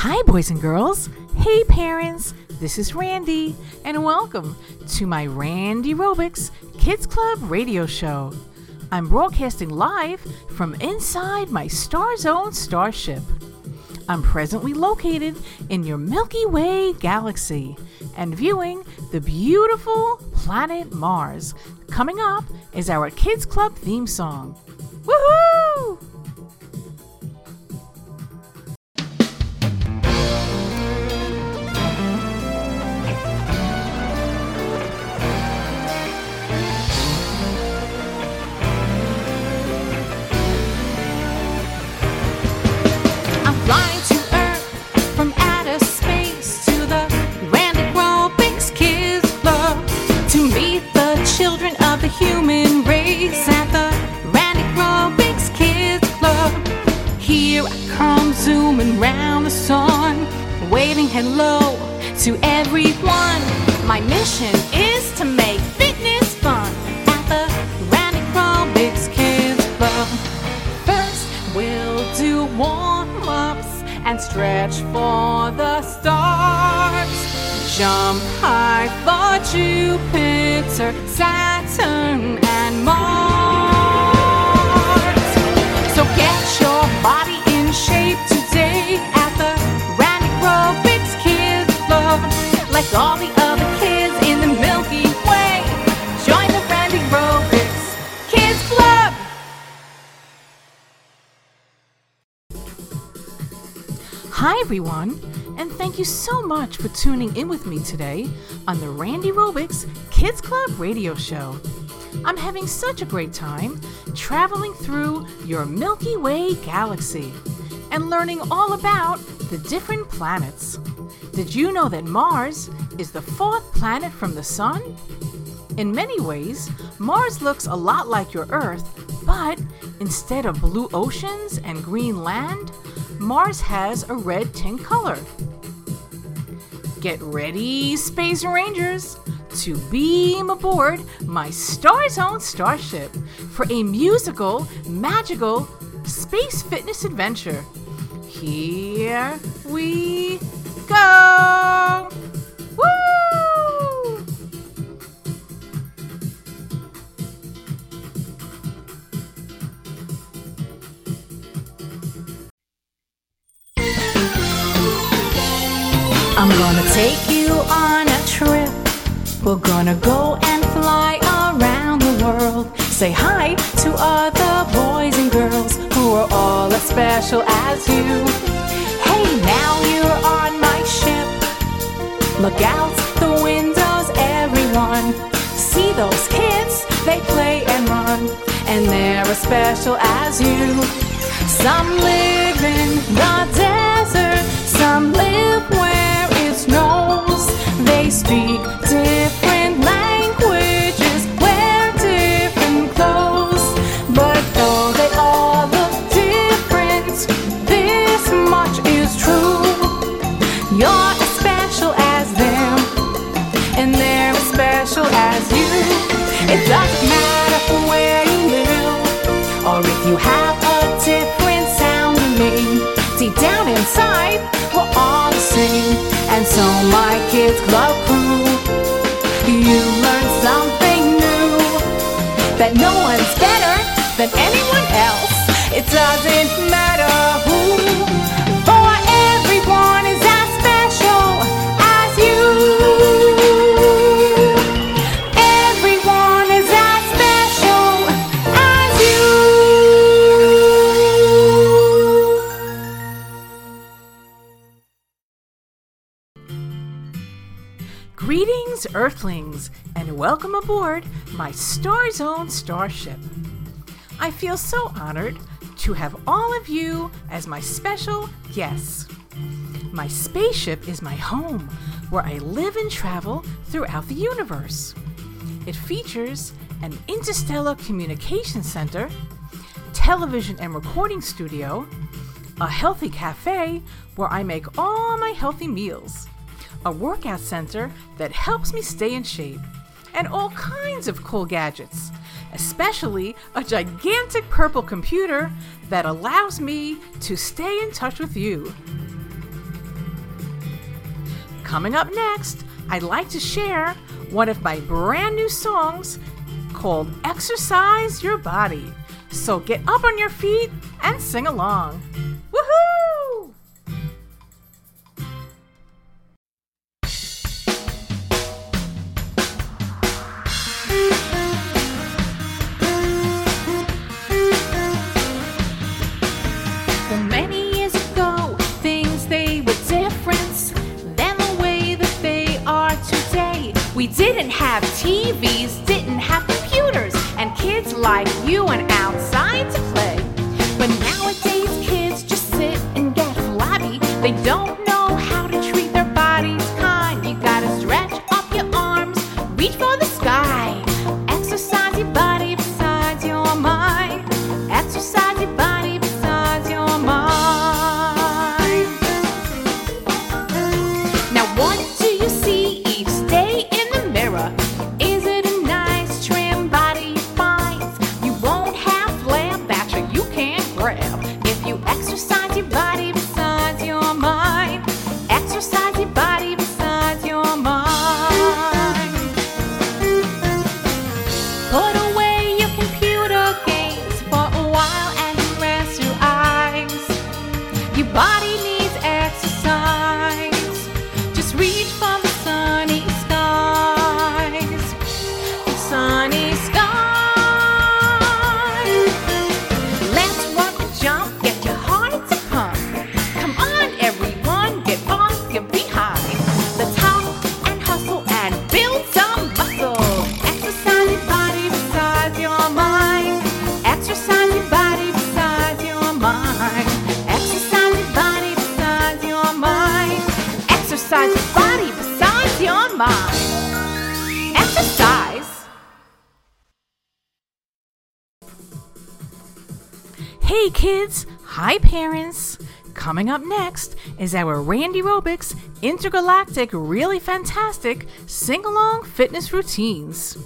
Hi, boys and girls. Hey, parents. This is Randy, and welcome to my Randy Robics Kids Club radio show. I'm broadcasting live from inside my Star Zone starship. I'm presently located in your Milky Way galaxy and viewing the beautiful planet Mars. Coming up is our Kids Club theme song. Woohoo! Human race at the Randy Robics Kids Club. Here I come zooming round the sun, waving hello to everyone. My mission is to make fitness fun at the Randy Robics Kids Club. First we'll do warm-ups and stretch for the stars. Jump high for Jupiter, Saturn, and Mars. So get your body in shape today at the Randy Robics Kids Club. Like all the other kids in the Milky Way, join the Randy Robics Kids Club. Hi, everyone. And thank you so much for tuning in with me today on the Randy Robics Kids Club radio show. I'm having such a great time traveling through your Milky Way galaxy and learning all about the different planets. Did you know that Mars is the fourth planet from the Sun? In many ways, Mars looks a lot like your Earth, but instead of blue oceans and green land, Mars has a red tint color. Get ready, Space Rangers, to beam aboard my Star Zone starship for a musical, magical space fitness adventure. Here we go! Woo! I'm gonna take you on a trip. We're gonna go and fly around the world. Say hi to other boys and girls who are all as special as you. Hey, now you're on my ship. Look out the windows, everyone. See those kids? They play and run, and they're as special as you. Some live in the desert, some live where it snows. They speak different languages, wear different clothes. But though they all look different, this much is true. You're as special as them, and they're as special as you. It doesn't matter where you live, or if you have a different sound than me. Deep down inside, we're all the same. And so my Kids Club crew, you learn something new, that no one's better than anyone else. It doesn't matter who, for everyone is as special as you. Everyone is as special as you. Greetings, Earthlings, and welcome aboard my Star Zone starship. I feel so honored to have all of you as my special guests. My spaceship is my home, where I live and travel throughout the universe. It features an interstellar communication center, television and recording studio, a healthy cafe where I make all my healthy meals, a workout center that helps me stay in shape, and all kinds of cool gadgets, especially a gigantic purple computer that allows me to stay in touch with you. Coming up next, I'd like to share one of my brand new songs called Exercise Your Body. So get up on your feet and sing along. Woohoo! Well, many years ago, things they were different than the way that they are today. We didn't have TVs, didn't have computers, and kids like you and outside to play. But nowadays, kids just sit and get flabby. They don't know how to treat their bodies kind. You gotta stretch up your arms, reach for the sky. Exercise your body besides your mind. Exercise your body besides your mind. Now what do you see each day in the mirror? Is it a nice trim body you find? You won't have flare that you can't grab if you exercise your body besides your mind. Exercise your body besides your mind. Put away your computer games for a while and rest your eyes. Your body needs exercise. Just reach for the sunny skies. The sunny skies. Let's run and jump, get your heart to pump. Come on, everyone, get off your behind. Let's hop and hustle and build some muscle. Exercise your body besides your mind. Exercise your body besides your mind. Exercise your body besides your mind. Exercise your body besides your mind. Exercise. Hey kids, hi parents. Coming up next is our Randy Robics Intergalactic Really Fantastic Sing-Along Fitness Routines.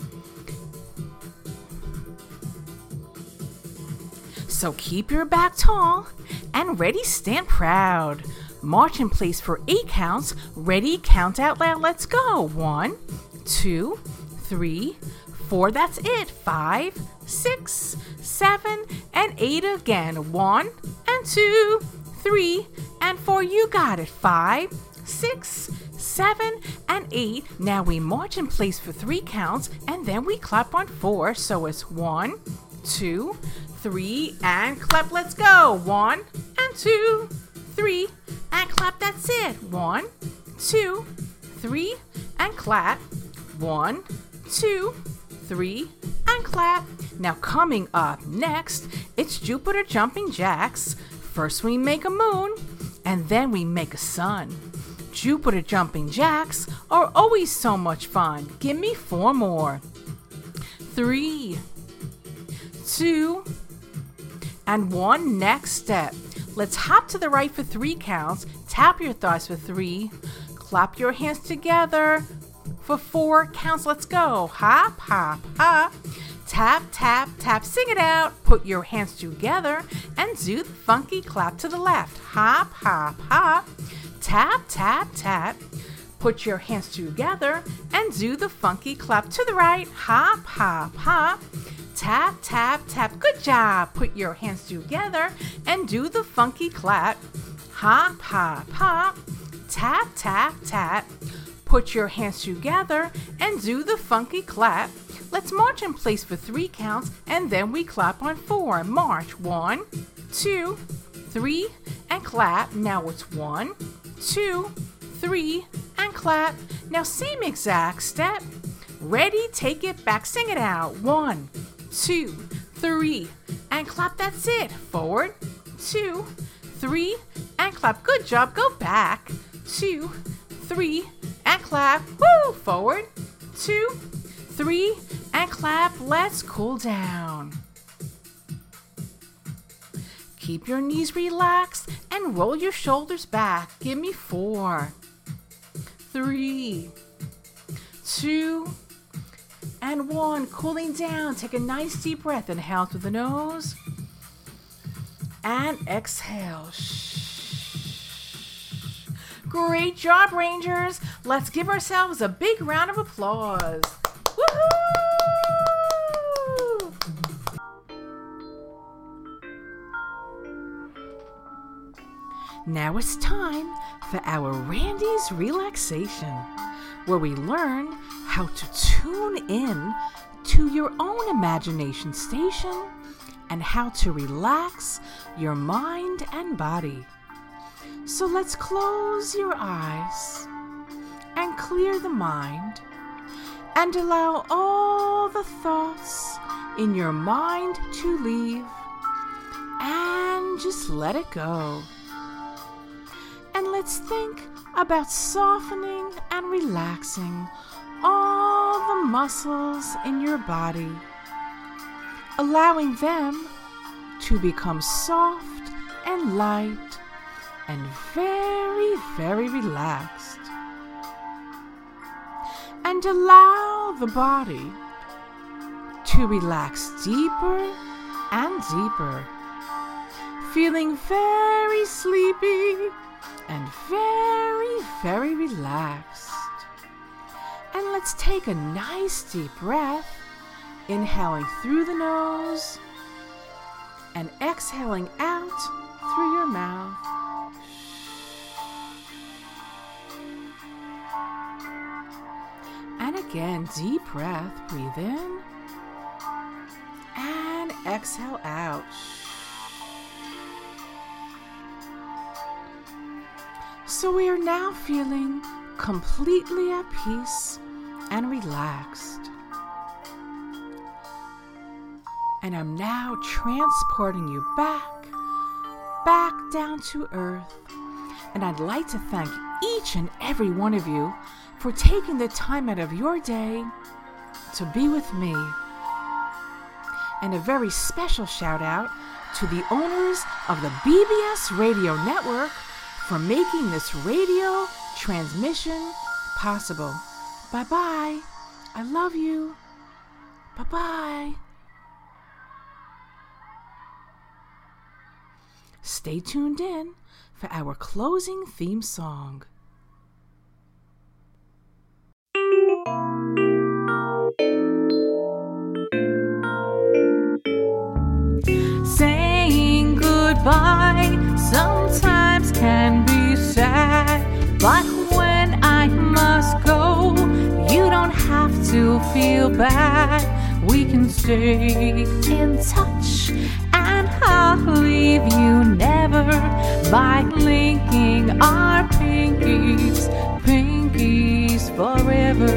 So keep your back tall and ready, stand proud. March in place for 8 counts. Ready, count out loud. Let's go. 1, 2, 3, 4. That's it. 5, 6, 7, and 8 again. 1 and 2, 3 and 4. You got it. 5, 6, 7, and 8. Now we march in place for 3 counts and then we clap on 4. So it's 1, 2, 3, and clap. Let's go. 1 and 2, 3, and clap. That's it. 1, 2, 3, and clap. 1, 2, 3, and clap. Now coming up next, it's Jupiter Jumping Jacks. First we make a moon, and then we make a sun. Jupiter Jumping Jacks are always so much fun. Give me 4 more. 3, 2, and 1. Next step. Let's hop to the right for 3 counts. Tap your thighs for 3. Clap your hands together for 4 counts. Let's go. Hop, hop, hop. Tap, tap, tap. Sing it out. Put your hands together and do the funky clap to the left. Hop, hop, hop. Tap, tap, tap. Put your hands together and do the funky clap to the right. Hop, hop, hop. Tap, tap, tap. Good job. Put your hands together and do the funky clap. Hop, hop, hop. Tap, tap, tap. Put your hands together and do the funky clap. Let's march in place for 3 counts and then we clap on 4. March. 1, 2, 3, and clap. Now it's 1, 2, 3, and clap. Now same exact step. Ready, take it back, sing it out. 1, 2, 3, and clap. That's it. Forward, 2, 3, and clap. Good job. Go back. 2, 3, and clap. Woo! Forward, 2, 3, and clap. Let's cool down. Keep your knees relaxed and roll your shoulders back. Give me 4, 3, 2, and 1. Cooling down. Take a nice deep breath. Inhale through the nose and exhale. Great job, Rangers. Let's give ourselves a big round of applause. Woohoo! Now it's time for our Randy's Relaxation, where we learn how to tune in to your own imagination station and how to relax your mind and body. So let's close your eyes and clear the mind and allow all the thoughts in your mind to leave and just let it go. And let's think about softening and relaxing all the muscles in your body, allowing them to become soft and light and very, very relaxed. And allow the body to relax deeper and deeper, feeling very sleepy and very, very relaxed. And let's take a nice deep breath, inhaling through the nose and exhaling out through your mouth. And again, deep breath, breathe in and exhale out. So we are now feeling completely at peace and relaxed. And I'm now transporting you back down to earth. And I'd like to thank each and every one of you for taking the time out of your day to be with me. And a very special shout out to the owners of the BBS Radio Network for making this radio transmission possible. Bye-bye. I love you. Bye-bye. Stay tuned in for our closing theme song. Saying goodbye sometimes can be sad, but when I must go, you don't have to feel bad. We can stay in touch, and I'll leave you never by linking our pinkies forever.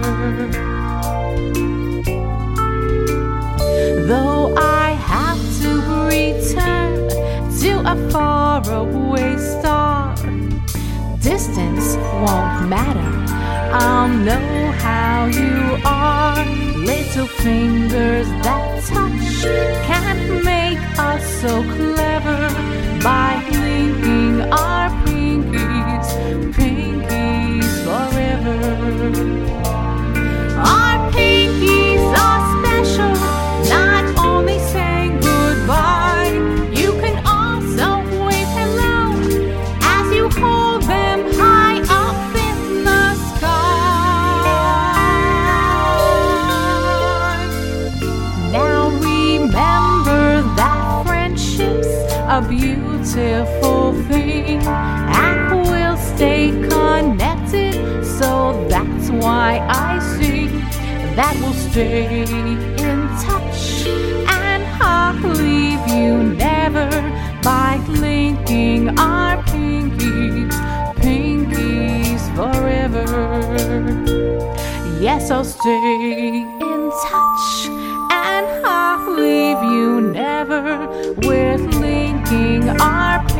Though I have to return to a faraway star, distance won't matter. I'll know how you are. Little fingers that touch can make us so clever by linking our pinkies forever. Our pinkies are special, not only saying goodbye. You can also wave hello as you hold them high up in the sky. Now remember that friendship's a beautiful thing, and we'll stay connected, so that's why I sing that we'll stay in touch, and I'll leave you never by linking our pinkies forever. Yes, I'll stay in touch, and I'll leave you never with linking our